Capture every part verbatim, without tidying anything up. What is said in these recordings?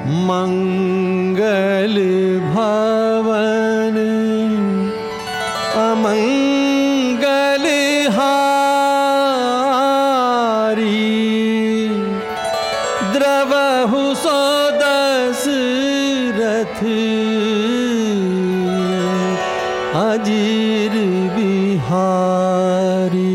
मंगल भवन अमंगल हारी, द्रवहु सो दशरथ अजीर बिहारी।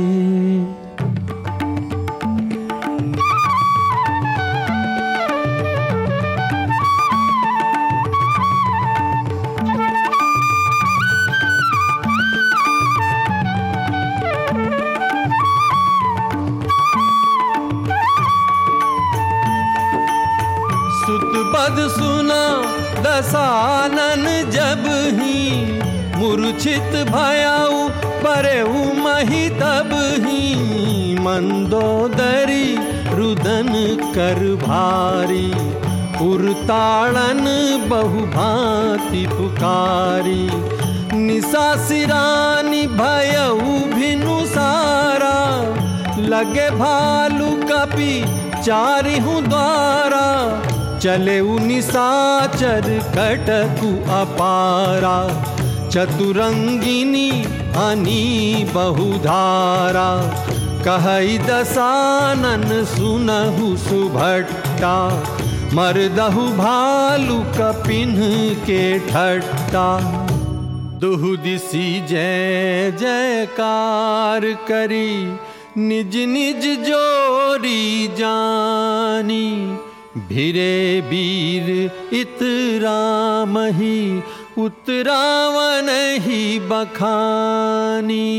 सुतबद सुना दसानन जब ही, मूर्छित भयाऊ परेऊ मही तब ही। मंदोदरी रुदन कर भारी, उरताड़न बहुभांति पुकारी। निशा सिरानी भयऊ भिनु सारा, लगे भालू कपि चारिहु द्वारा। चले निशाचर कटकु अपारा, चतुरंगिनी अनी बहुधारा। कहई दसानन सुनहु सुभट्टा, मरदहु भालू कपिन के ठट्टा। दुहु दिसी जय जयकार करी, निज निज जोरी जानी। भिरे वीर इतरामहि, उतरावन ही बखानी।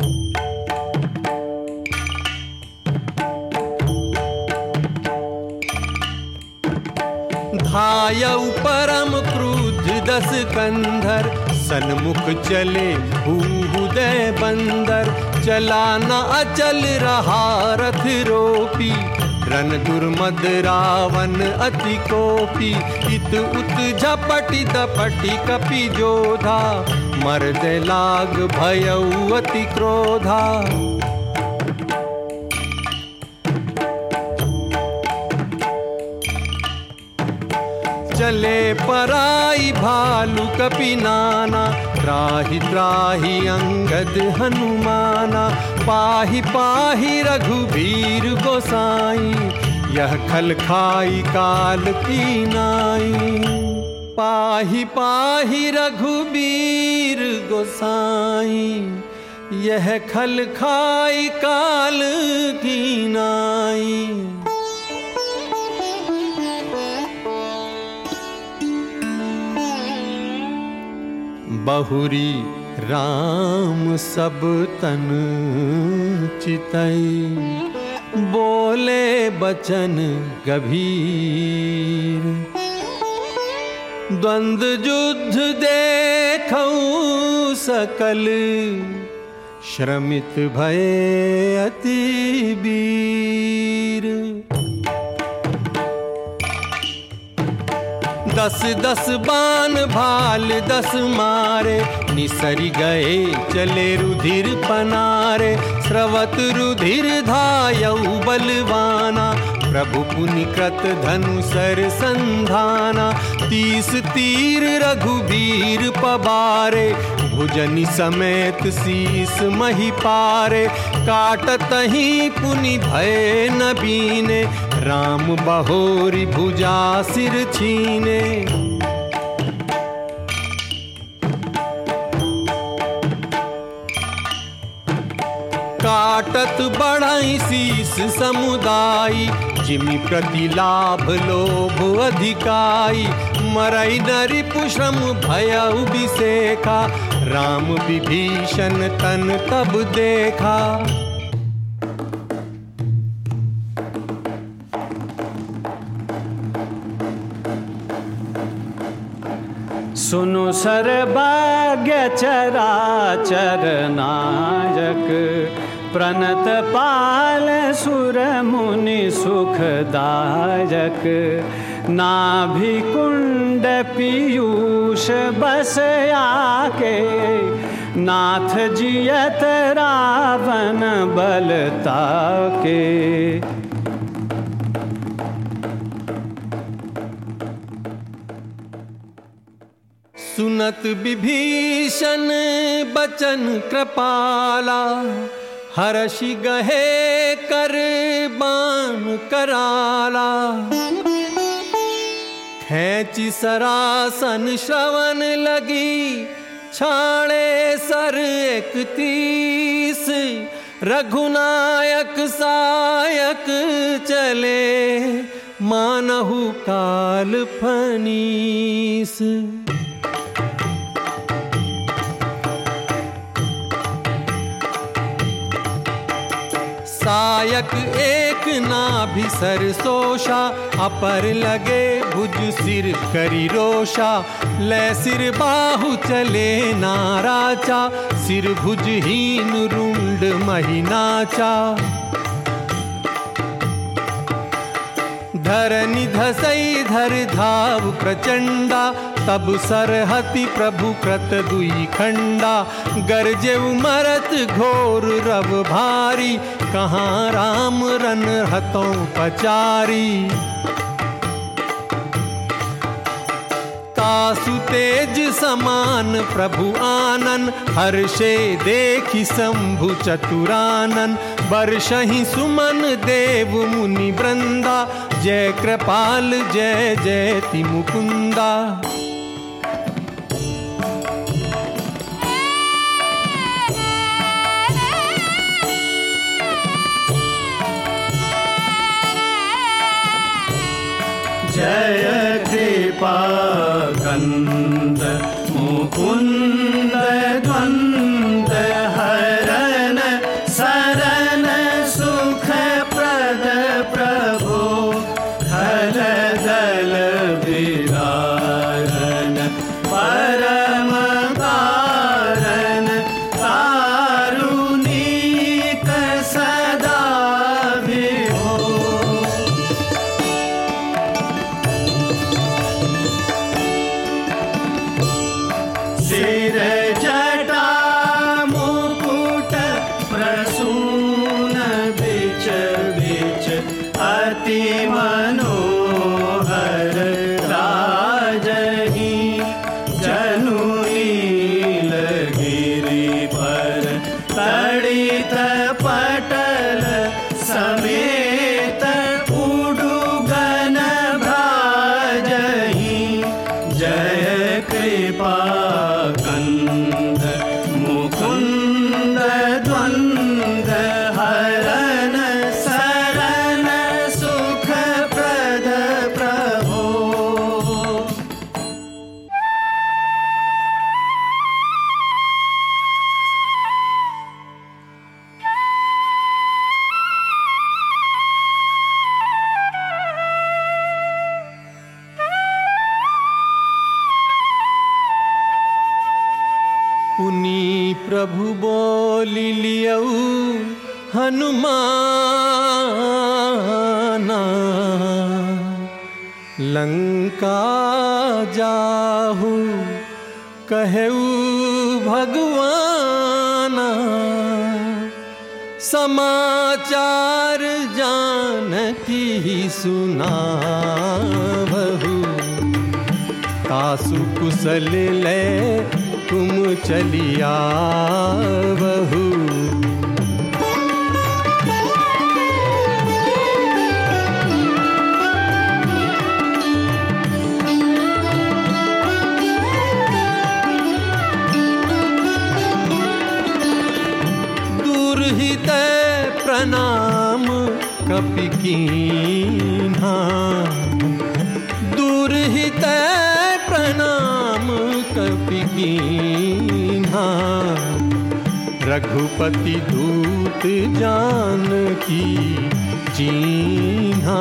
धायउ परम क्रुद्ध दस कंधर, सन्मुख चले भूहुदय बंदर। चला न अचल रहा रथ रोपी, रन दुर्मद रावण अति कोपी। इत उत झपटी दपटी कपि जोधा, मर्द लाग भयउ अति क्रोधा। चले पराई भालू कपि नाना, त्राहि त्राहि अंगद हनुमाना। पाहि पाहि रघुबीर गोसाई, यह खल खाई काल की नाई। पाहि पाहि रघुबीर गोसाई, यह खल खाई काल की नाई। बहुरी राम सब तन चितई, बोले बचन गभीर। द्वंद युद्ध देखऊं सकल, श्रमित भये अति वीर। दस दस बाण भाल दस मारे, निसरी गए चले रुधिर पनारे। स्रवत रुधिर धायऊ बलवाना, प्रभु पुनि कृत धनुसर संधाना। तीस तीर रघुबीर पबारे, भुजनि समेत शीस मही पारे। काटत ही पुनि भय न बीने, राम बहोरी भुजा सिर छीने। काटत बढ़ई शीस समुदाई, जिमि प्रति लाभ लोभ अधिकाई। मरई नरि पुश्रम भयउ बिसेखा, राम विभीषण तन तब देखा। सुनु सर्वज्ञ चराचर नायक, प्रणत पाल सुर मुनि सुखदायक। नाभि कुंड पीयूष बस आके, नाथ जियत रावण बल ताके। सुनत विभीषण बचन कृपाला, हर्षि गहे कर बाण कराला। खेची सरासन श्रवण लगी, छाड़े सर इकतीस। रघुनायक सायक चले, मानहु काल फनीस। सायक एक नाभि सरसोषा, अपर लगे भुज सिर करी रोषा। ले सिर बाहु चले नाराचा, सिर भुजहीन रुंड महिनाचा। धरनि धसई धर धाव प्रचंडा, तब सरहति प्रभु कृत दुई खंडा। गरजे उमरत घोर रव भारी, कहाँ राम रन हतों पचारी। तासु तेज समान प्रभु आनन, हर्षे देखि शंभु चतुरानन। बरसहि सुमन देव मुनि वृंदा, जय कृपाल जय जयति मुकुंदा। जय कृपा कंद मुकुंद द्वंद हरन, शरण सुख प्रद प्रभो हल दल विदारन। परम कारण कारुणिक सदा विभो। सिर जटा मुकुट प्रसून बिच बिच, अति मनोहर राजहि। जनु नीलगिरि पर तड़ित पटल समेत, उडुगन भ्राजहि। जय कृपा कंद मुकुंद द्वंद हरन, शरण सुख प्रद प्रभो। पुनि प्रभु बोलि लियऊ हनुमाना, लंका जाहु कहऊ भगवाना। समाचार जानकी सुनावहु, तासु कुशल ले तुम चलिया बहु। दूर ही तय प्रणाम कपि कीन्हा, दूर ही तय प्रणाम कपि कीन्हा। रघुपति दूत जानकी चीन्हा,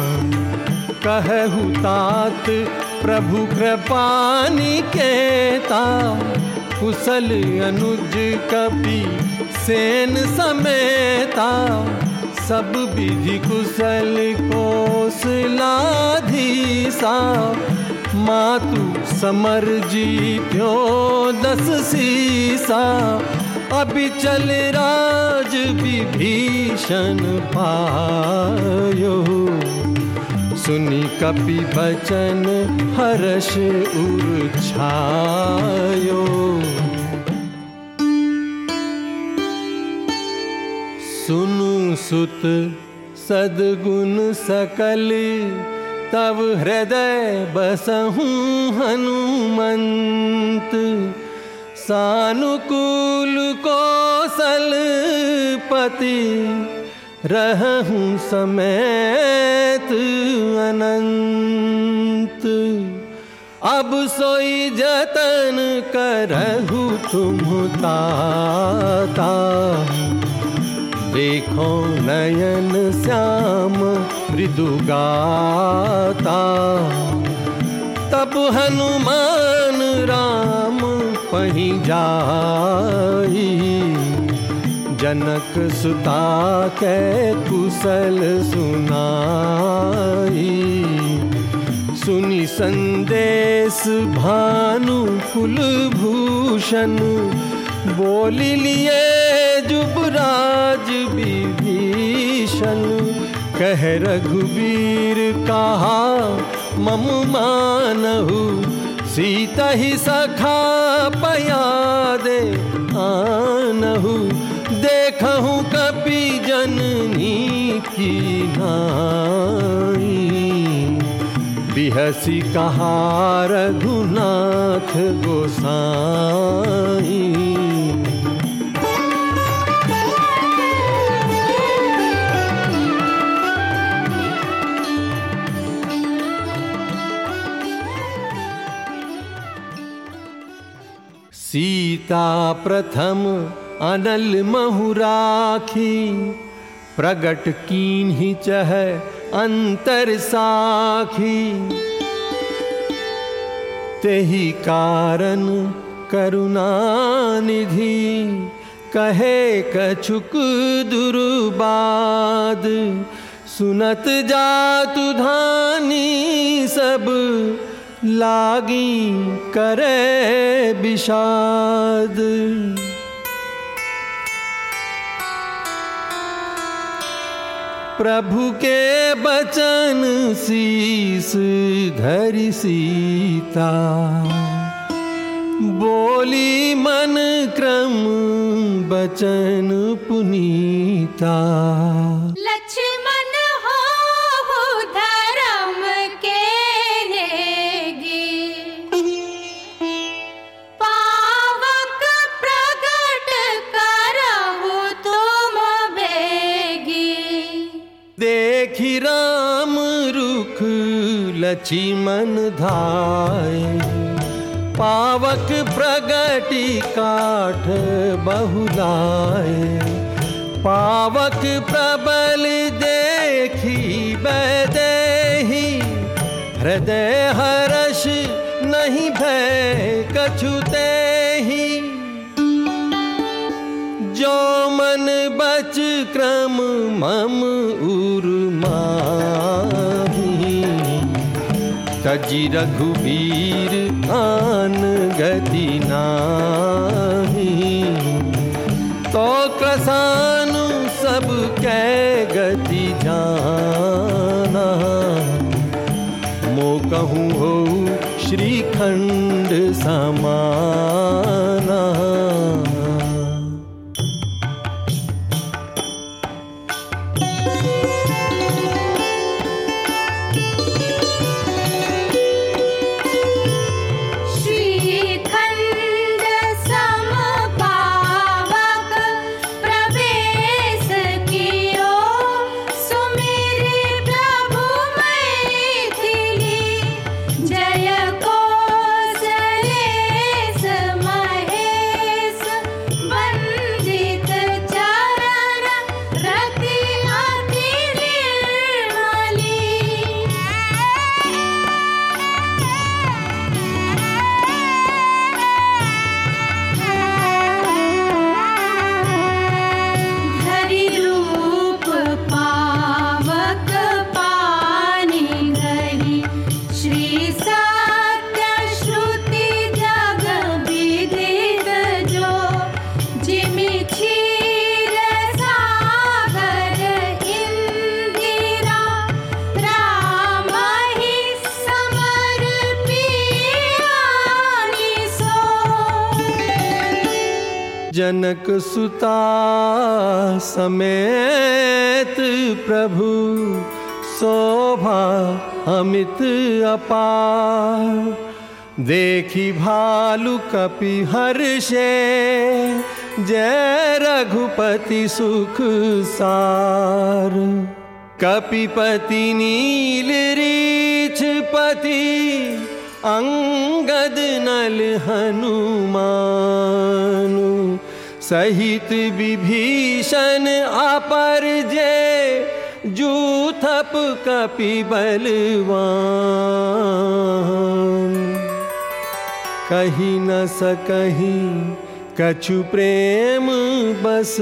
कहहु तात प्रभु कृपा निकेता। कुशल अनुज कपि सेन समेता, सब विधि कुशल कौशलाधीसा। मातु समर जीत्यो दस सीसा, अबिचल राज विभीषण पायो। सुनी कपि बचन हर्ष उर छायो। सुनु सुत सद्गुण सकल तब हृदय बसहूँ हनुमंत। सानुकूल कौशलपति रहूं समेत अनंत। अब सोई जतन करहु तुम ताता। देखो नयन श्याम मृदुगाता। तब हनुमान राम पहि जाई। जनक सुता के कुशल सुनाई। सुनि संदेश भानु कुलभूषण। बोली लिए जुबराज विभीषण। कह रघुबीर कहा मम मानहु। सीता ही सखा पयादे आनहु। देखहु कपि जननी की नाई। बिहसी कहा रघुनाथ गोसाई। सीता प्रथम अनल महु राखी। प्रगट कीन्ही चह अंतर साखी। तेहि कारण करुणा निधि। कहे कछुक दुर्बाद। सुनत जातु धानी सब। लागी करे विषाद। प्रभु के बचन शीस धरि सीता। बोली मन क्रम बचन पुनीता। लक्ष्मण हो धर्म के नेगी। पावक प्रगट करहु तुम बेगी। देखि राम रुख लक्ष्मण धाय। पावक प्रगति काठ बहुलाए। पावक प्रबल देखी बैदेही। हृदय हर्ष नहीं भय कछु तेहि। जो मन बच क्रम मम उर्माही। तजी रघुबीर आन गति नाही। तो क्रसानु सब कै गति जाना। मो कहूँ हो श्रीखंड समाना। जय कौशलेश महे जनक सुता समेत प्रभु शोभा अमित अपार। देखी भालु कपि हर्षे जय रघुपति सुख सार। कपिपति नील रीछ पति अंगद नल हनुमानु। सहित विभीषण अपर जय जूथप कपि बलवान। कही न सकही कछु प्रेम बस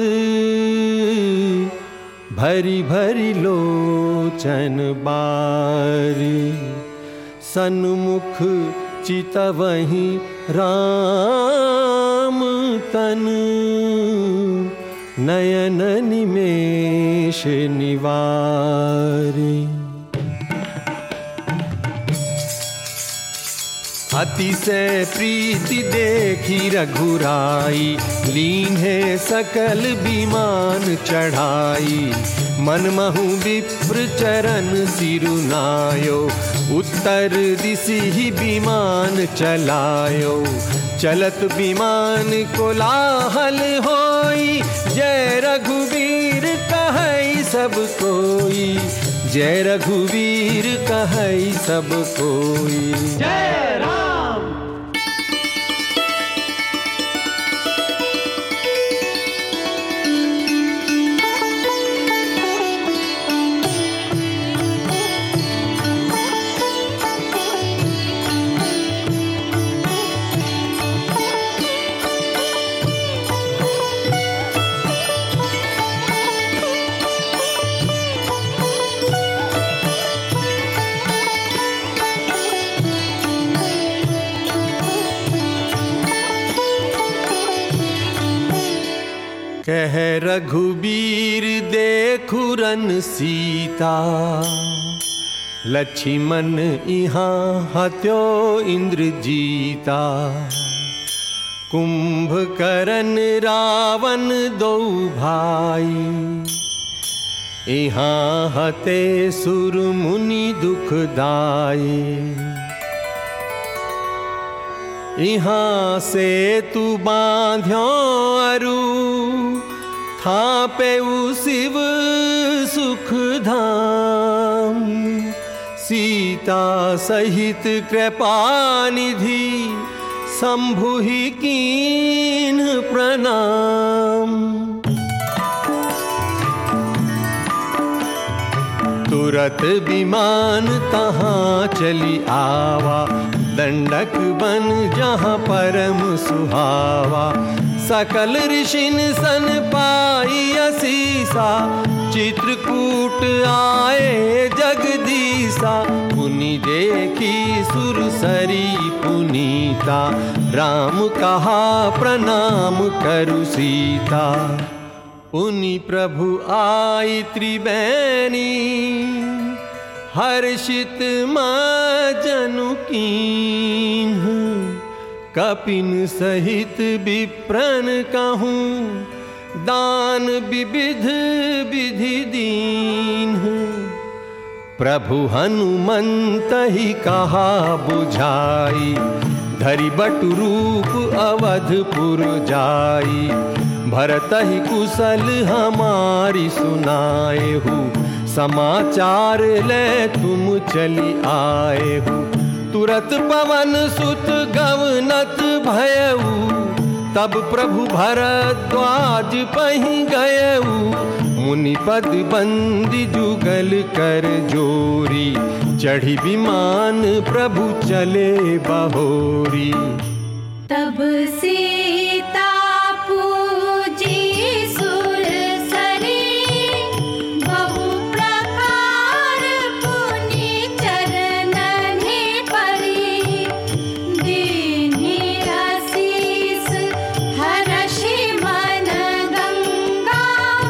भरी भरी लोचन बारी। सन्मुख चितवहि राम तन नयन निमेष निवारी। अतिशय प्रीति देखी रघुराई लीन्हे सकल विमान चढ़ाई। मनमहु विप्र चरण सिरुनायो उत्तर दिशि ही विमान चलायो। चलत विमान कोलाहल होई जय रघुवीर कहई सब कोई। जय रघुवीर कहई सब कोई। जय राम। कह रघुबीर देखु रन सीता। लक्ष्मण इहाँ हत्यो इंद्र जीता। कुंभकर्ण रावण दो भाई। इहाँ हते सुर मुनि दुखदाई। इहाँ से तू बांध्यो अरु थापे शिव सुख धाम। सीता सहित कृपा निधि शंभु ही कीन प्रणाम। तुरत विमान तहाँ चली आवा। दंडक बन जहाँ परम सुहावा। सकल ऋषिन सन पाई असीसा। चित्रकूट आए जगदीसा। पुनि देखी सुरसरी पुनीता। राम कहा प्रणाम करु सीता। पुनि प्रभु आई त्रिबैनी। हर्षित माँ जनु कीन्ह। कपिन सहित विप्रन कहूँ दान विविध विधि दीन्ह। प्रभु हनुमंत ही कहा बुझाई। धरि बटु रूप अवधपुर जाई। भरत ही कुशल हमारी सुनाए हो। समाचार ले तुम चली आए हो। तुरत पवन सुत गवनत भयऊ। तब प्रभु भरद्वाज पहि गयऊ। मुनि पद बंदी जुगल कर जोरी। चढ़ी विमान प्रभु चले बहोरी। तब सीता पूजी सुरसरी। बहु प्रकार पुनि चरणनि परी। दीन्हि आशीष हरषि मन गंगा।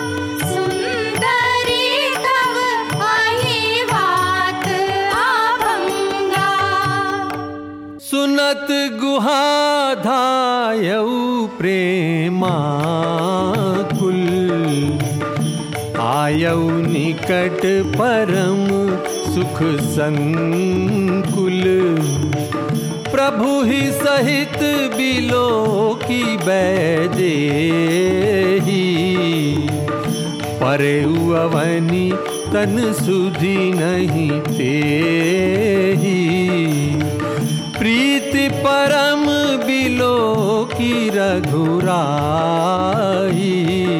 सुंदरी तव आहि बात आभंगा। सुन नाथ गुहा धायऊ प्रेमाकुल, आयऊ निकट परम सुख संकुल। प्रभु ही सहित बिलो की बैदेही, परेउ अवनी तन सुधि नहीं तेही। प्रीति परम बिलो की रघुराई,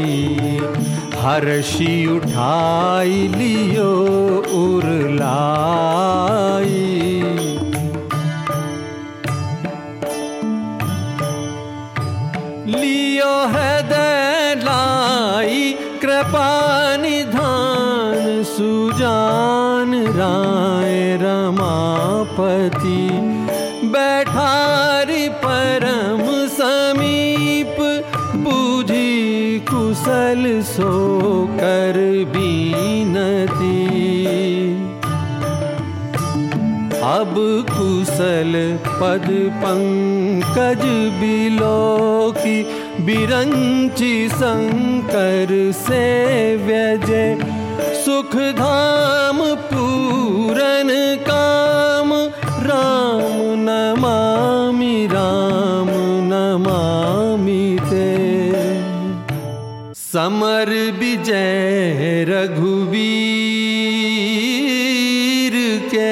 हर्षि उठाई लियो उरलाई। लियो हृदय लाई कृपा निधान, सुजान राय रमापति। बैठारी परम समीप, बूझी कुशल सो कर बीनती। अब कुशल पद पंकज बिलो की, बिरंची शंकर से व्यजय। सुख धाम पूरन काम, राम नमामि राम नमामि ते। समर विजय रघुवीर के,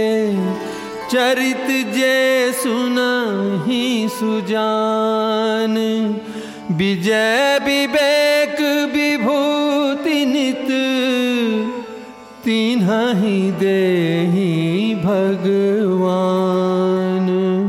चरित जे सुनाहि सुजान। विजय विवेक विभूति नित, तिन्हि देहि भगवान।